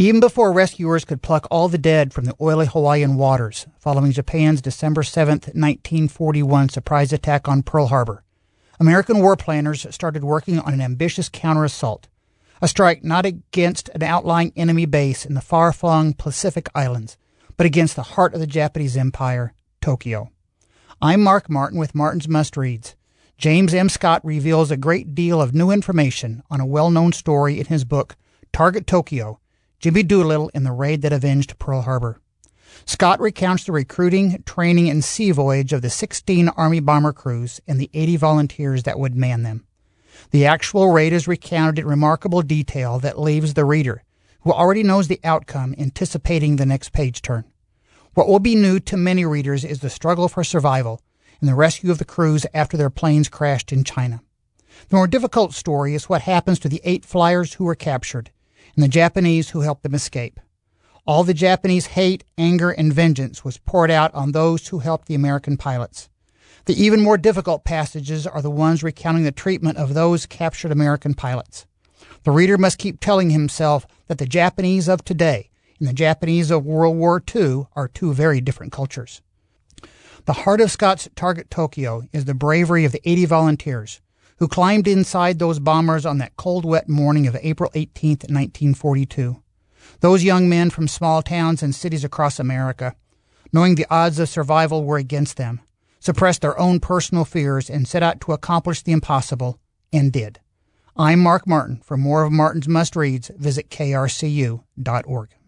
Even before rescuers could pluck all the dead from the oily Hawaiian waters following Japan's December 7, 1941 surprise attack on Pearl Harbor, American war planners started working on an ambitious counter-assault, a strike not against an outlying enemy base in the far-flung Pacific Islands, but against the heart of the Japanese Empire, Tokyo. I'm Mark Martin with Martin's Must-Reads. James M. Scott reveals a great deal of new information on a well-known story in his book, Target Tokyo, Jimmy Doolittle in the Raid That Avenged Pearl Harbor. Scott recounts the recruiting, training, and sea voyage of the 16 Army bomber crews and the 80 volunteers that would man them. The actual raid is recounted in remarkable detail that leaves the reader, who already knows the outcome, anticipating the next page turn. What will be new to many readers is the struggle for survival and the rescue of the crews after their planes crashed in China. The more difficult story is what happens to the 8 flyers who were captured and the Japanese who helped them escape. All the Japanese hate, anger, and vengeance was poured out on those who helped the American pilots. The even more difficult passages are the ones recounting the treatment of those captured American pilots. The reader must keep telling himself that the Japanese of today and the Japanese of World War II are two very different cultures. The heart of Scott's Target Tokyo is the bravery of the 80 volunteers who climbed inside those bombers on that cold, wet morning of April 18, 1942. Those young men from small towns and cities across America, knowing the odds of survival were against them, suppressed their own personal fears and set out to accomplish the impossible, and did. I'm Mark Martin. For more of Martin's Must-Reads, visit krcu.org.